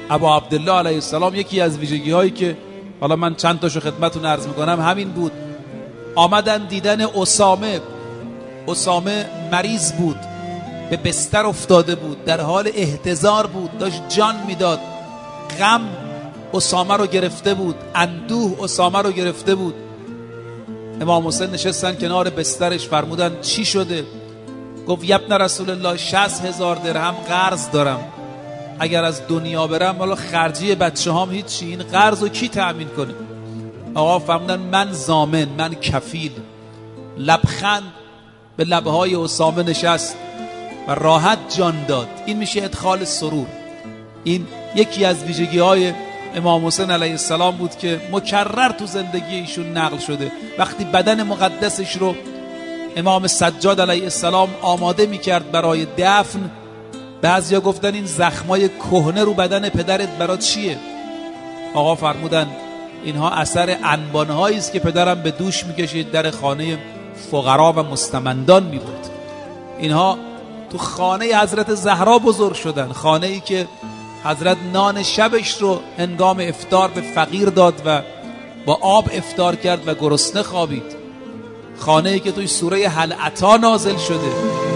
ابا عبدالله علیه السلام یکی از ویژگی هایی که حالا من چند تاشو خدمتتون عرض میکنم همین بود. آمدن دیدن اسامه مریض بود، به بستر افتاده بود، در حال احتضار بود، داشت جان میداد. غم اسامه رو گرفته بود، اندوه اسامه رو گرفته بود. امام حسین نشستن کنار بسترش، فرمودن چی شده؟ گفت یبن رسول الله 60,000 درهم قرض دارم، اگر از دنیا برم حالا خرجی بچه هام هیچی، این قرض رو کی تأمین کنه؟ آقا فرمودن من ضامن، من کفیل. لبخند به لبهای اسامه نشست و راحت جان داد. این میشه ادخال سرور. این یکی از ویژگی های امام حسین علیه السلام بود که مکرر تو زندگی ایشون نقل شده. وقتی بدن مقدسش رو امام سجاد علیه السلام آماده میکرد برای دفن، بعضیا گفتن این زخمای کهنه رو بدن پدرت برای چیه؟ آقا فرمودن اینها اثر انبانهایی است که پدرم به دوش میکشید، در خانه فقرا و مستمندان میبرد. اینها تو خانه حضرت زهرا بزرگ شدن، خانه ای که حضرت نان شبش رو هنگام افطار به فقیر داد و با آب افطار کرد و گرسنه خوابید. خانه ای که توی سوره هل اتی نازل شده.